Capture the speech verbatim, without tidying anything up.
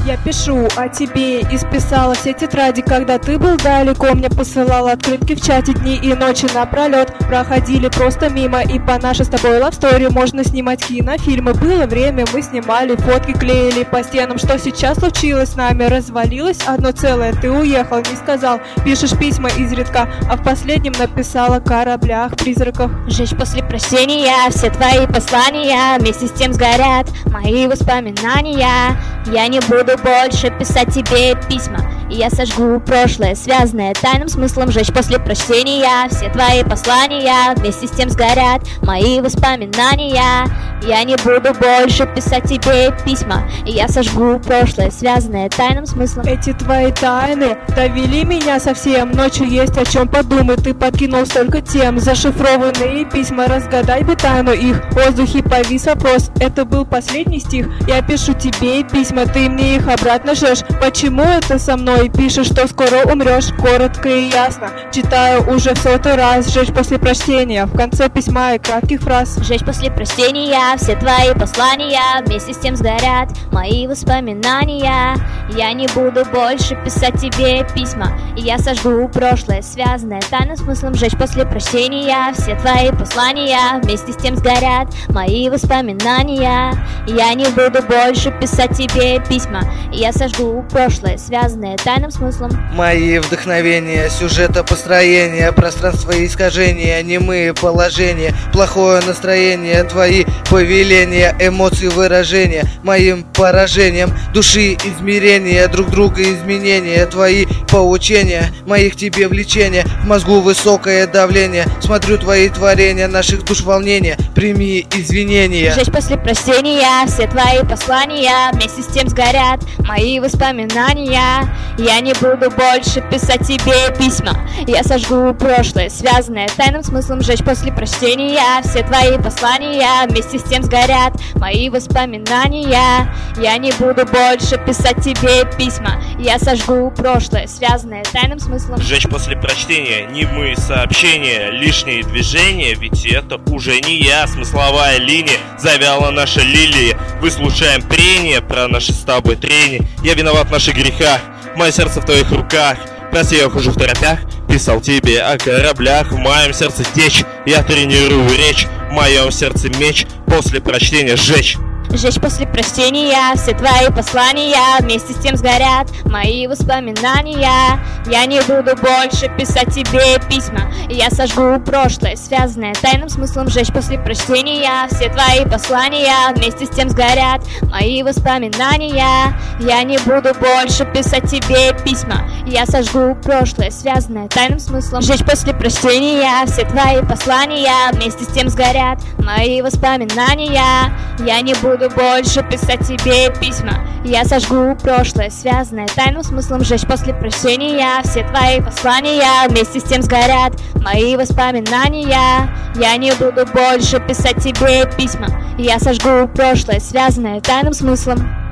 Я пишу о тебе, исписала все тетради, когда ты был далеко. Мне посылал открытки в чате, дни и ночи напролет проходили просто мимо. И по нашей с тобой лавстори можно снимать кинофильмы. Было время, мы снимали фотки, клеили по стенам. Что сейчас случилось с нами? Развалилось одно целое. Ты уехал, не сказал. Пишешь письма изредка, а в последнем написала о кораблях, призраках. Жечь после прощения, все твои послания вместе с тем сгорят мои воспоминания. Я не буду больше писать тебе письма, и я сожгу прошлое, связанное тайным смыслом. Жечь после прощения, все твои послания вместе с тем сгорят мои воспоминания. Я не буду больше писать тебе письма, и я сожгу прошлое, связанное тайным смыслом. Эти твои тайны довели меня совсем. Ночью есть о чем подумать, ты подкинул столько тем. Зашифрованные письма, разгадай бы тайну их. В воздухе повис вопрос, это был последний стих. Я пишу тебе письма, ты мне их обратно жжешь. Почему это со мной? Пишешь, что скоро умрешь. Коротко и ясно, читаю уже в сотый раз. Жечь после прочтения, в конце письма и кратких фраз. Жечь после прочтения, все твои послания вместе с тем сгорят мои воспоминания. Я не буду больше писать тебе письма, и я сожгу прошлое, связанное тайным смыслом. Жечь после прочтения, все твои послания вместе с тем сгорят мои воспоминания. Я не буду больше писать тебе письма, и я сожгу прошлое, связанное тайным смыслом. Мои вдохновения, сюжета построения, пространство искажения, немые положения, плохое настроение, твои повеления, эмоции выражения, моим поражением души измерения, друг друга изменения, твои поучения, моих тебе влечения, в мозгу высокое давление, смотрю твои творения, наших душ волнения, прими извинения. Жечь после прочтения, все твои послания вместе с тем сгорят мои воспоминания. Я не буду больше писать тебе письма, я сожгу прошлое, связанное тайным смыслом. Жечь после прочтения, все твои послания вместе с тем сгорят мои воспоминания. Я не буду больше писать тебе письма, я сожгу прошлое, связанное тайным смыслом. Жечь после прочтения немые сообщения, лишние движения, ведь это уже не я. Смысловая линия, завяла наша лилия. Выслушаем прения про наши с тобой трения. Я виноват в наших грехах, мое сердце в твоих руках. Прости, я хожу в торопях, писал тебе о кораблях. В моем сердце течь, я тренирую речь. В моем сердце меч, после прочтения сжечь. Жечь после прочтения, все твои послания вместе с тем сгорят мои воспоминания. Я не буду больше писать тебе письма, и я сожгу прошлое, связанное тайным смыслом. Жечь после прочтения, все твои послания вместе с тем сгорят мои воспоминания. Я не буду больше писать тебе письма, и я сожгу прошлое, связанное тайным смыслом. Жечь после прочтения, все твои послания вместе с тем сгорят мои воспоминания. Я не буду больше писать тебе письма, я сожгу прошлое, связанное тайным смыслом. Жечь после прощения, все твои послания вместе с тем сгорят мои воспоминания. Я не буду больше писать тебе письма, я сожгу прошлое, связанное тайным смыслом.